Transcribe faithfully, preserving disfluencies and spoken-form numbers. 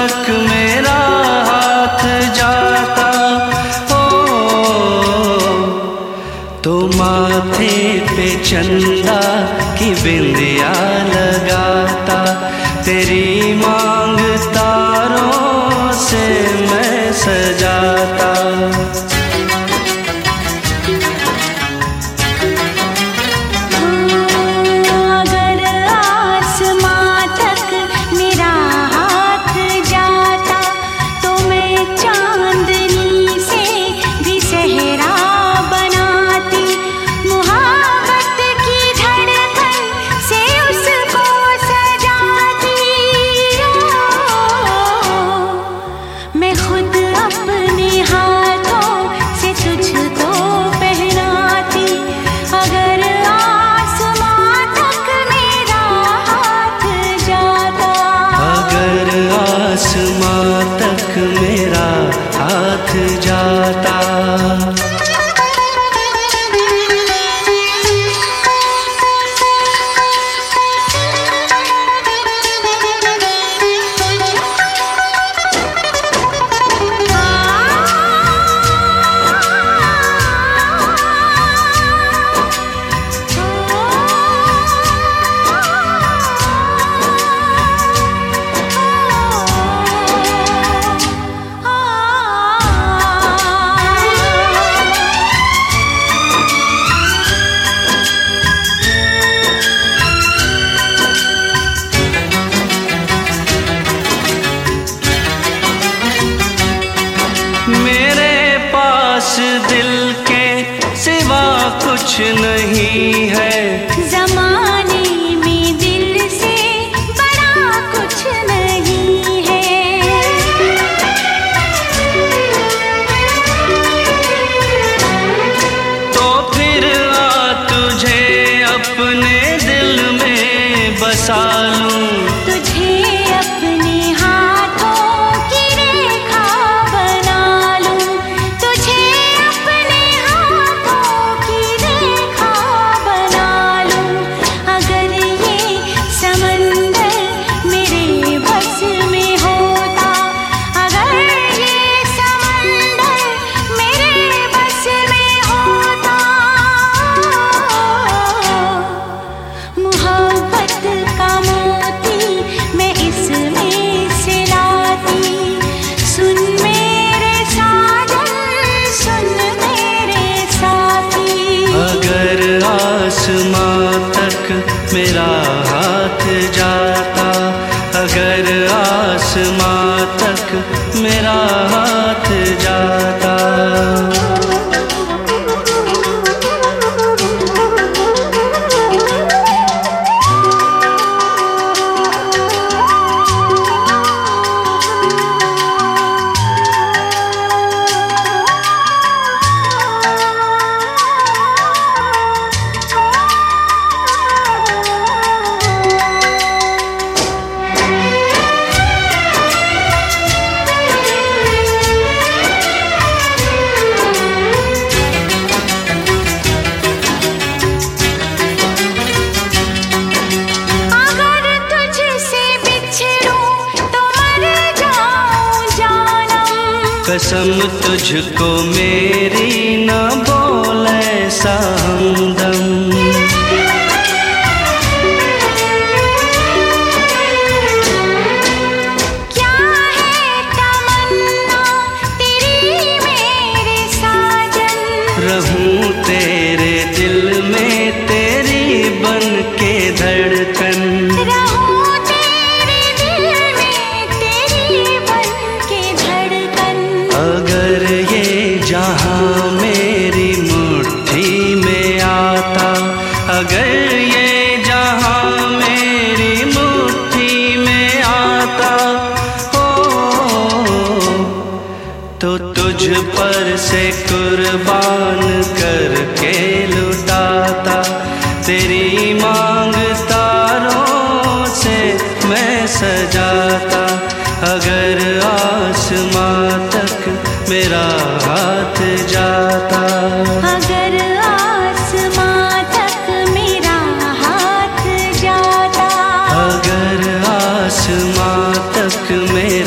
तक मेरा हाथ जाता। ओ तो माथे पे चंदा की बिंदिया लगाता, तेरी मांग तारों से मैं सजाता। आसमां तक मेरा हाथ जाता। मेरे पास दिल के सिवा कुछ नहीं है, ज़माने में दिल से बड़ा कुछ नहीं है। तो फिर आ तुझे अपने दिल में बसा लूं, तुझे अपने हाथों की रेखा बना लूं, तुझे अपने हाथों की रेखा बना लूं। अगर ये समंदर मेरे बस में होता, अगर ये समंदर मेरे बस में होता, मोहब्बत का मोती मैं इसमें से लाती। सुन मेरे साजन, सुन मेरे साथी। अगर आसमां तक मेरा हाथ जाता, अगर आसमां तक मेरा हाथ जाता। कसम तुझको मेरी न बोल ऐसा हमदम, क्या है तमन्ना तेरी मेरे साजन, रहूं तेरे दिल में तेरी बन के धड़कन। रहूं तेरे दिल में तेरी बन के धड़कन। अगर ये जहां मेरी मुट्ठी में आता, अगर ये जहां मेरी मुट्ठी में आता, हो तो तुझ पर से कुर्बान करके लुटाता। तेरी मांग तारों से मैं सजाता। अगर आसमां तक मेरा हाथ जाता, अगर आसमां तक मेरा हाथ जाता, अगर आसमां तक मेरा